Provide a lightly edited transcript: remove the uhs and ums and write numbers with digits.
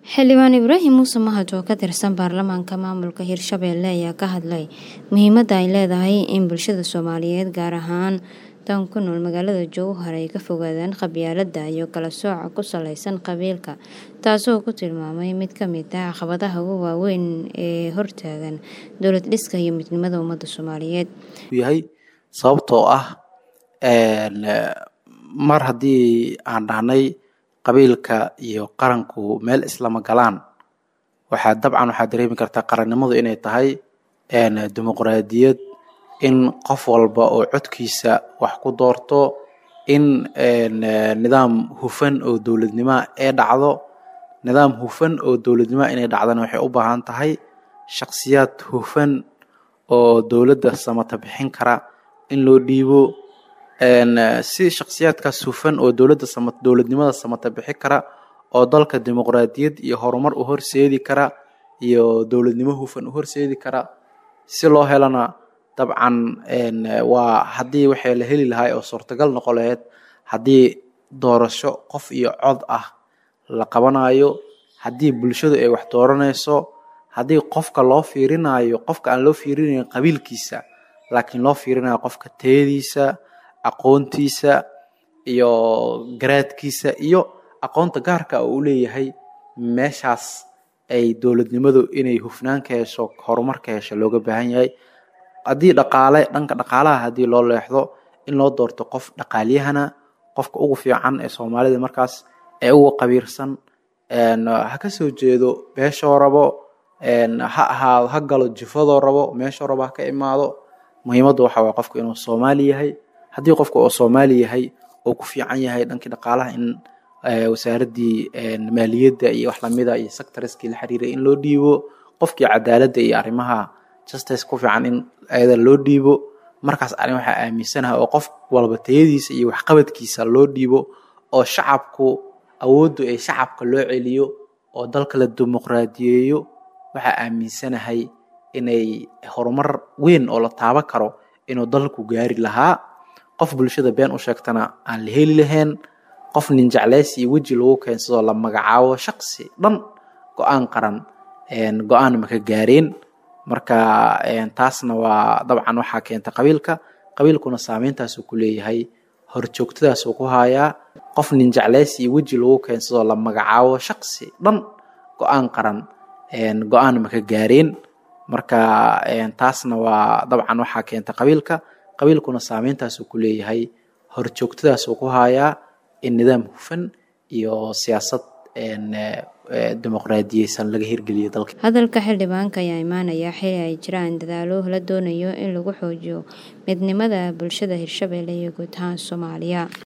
Xildhibaan Ibraahim Muuse Mahad oo ka tirsan baarlamaanka maamulka Hirshabelle ayaa ka hadlay muhiimadda ay leedahay in bulshada Soomaaliyeed gaar ahaan tan ku nool magaalada Jowhar ay ka fogaadaan qabyaaladda iyo kala sooca ku saleysan qabiilka, taasoo ku tilmaamay mid ka mid ah caqabadaha ugu waaweyn ee hortaagan dowlad dhiska iyo midnimada ummadda Soomaaliyeed. yahay sababtoo ah mar haddii aan dhahnay qabiilka iyo qaranku meel islama galaan waxaa dareemi kartaa qarannimadu inay tahay dimuqraadiyad, in qof walba oo codkiisa wax ku doorto, in nidaam hufan oo dowladnimo ee dhacdo. Nidaam hufan oo dowladnimo inay dhacdana waxay u baahan tahay shakhsiyaad hufan oo dowladda samata bixin kara in loo dhiibo. Si shakhsiyaadkaas hufan oo dowladnimada samata bixin kara oo dalka dimuqraadiyad iyo horumar u horseedi kara iyo dowladnimo hufan u horseedi kara si loo helana dabcan waa haddii waxay la heli lahaa oo suurtagal noqon lahayd haddii doorasho qof iyo cod ah la qabanayo, haddii bulshadu ay wax dooranayso, haddii qofka aan loo fiirinayn qabiilkiisa laakiin loo fiirinayo qofka tayadiisa, aqoontiisa iyo garaadkiisa iyo aqoonta gaarka uu leeyahay. Meeshaas ay dowladnimadu inay hufnaan ka hesho, horumar ka hesho looga baahan yahay. Haddii dhanka dhaqaalaha haddii loo leexdo, in loo doorto qof dhaqaaliyahana, qofka ugu fiican ee Soomaalida markaas ee ugu qabiirsan, ha ka soo jeedo beeshoo rabo, ha galo jifadoo rabo, meeshoo rabo ha ka imaado. Muhiimaddu waxa waa qofka inuu Soomaali yahay. Haddii qofka oo Soomaali yahay oo ku fiican yahay dhankii dhaqaalaha, in wasaaradii maaliyadda iyo wax lamida iyo sectorskii la xiriiray in loo dhiibo, qofkii cadaaladda iyo arrimaha justice ku fiican in ayada loo dhiibo. Markaas arrin waxaa aaminsanahay oo qof walba tayadiisa iyo waxqabadkiisa loo dhiibo oo shacabku awooddu ay shacabka loo celiyo oo dalka la dimuqraadiyeeyo. Waxaa aaminsanahay inay horumar weyn oo la taaban karo inuu dalku gaari lahaa. Qof bulshada been u sheegtana aan la heli lahayn. Qof nin jeclaysi iyo weji lagu keensado la magacaabo shakhsi dhan go'aan qaran go'aan ma ka gaareen. Marka taasna waa dabcan waxaa keenta qabiilkuna saameyntaas uu ku leeyahay, horjoogtadaas uu ku hayaa. Qof nin jeclaysi iyo weji lagu keensado la magacaabo shakhsi dhan go'aan qaran go'aan ma ka gaareen. Marka taasna waa dabcan waxaa keenta qabiilkuna saameyntaas uu ku leeyahay, horjoogtadaas uu ku hayaa in nidaam hufan iyo siyaasad dimuqraadiyeysan laga hirgeliyo dalka. Hadalka xildhibaanka ayaa imaanaya xilli ay jiraan dadaallo la doonayo in lagu xoojiyo midnimada bulshada Hirshabelle iyo guud ahaan Soomaaliya.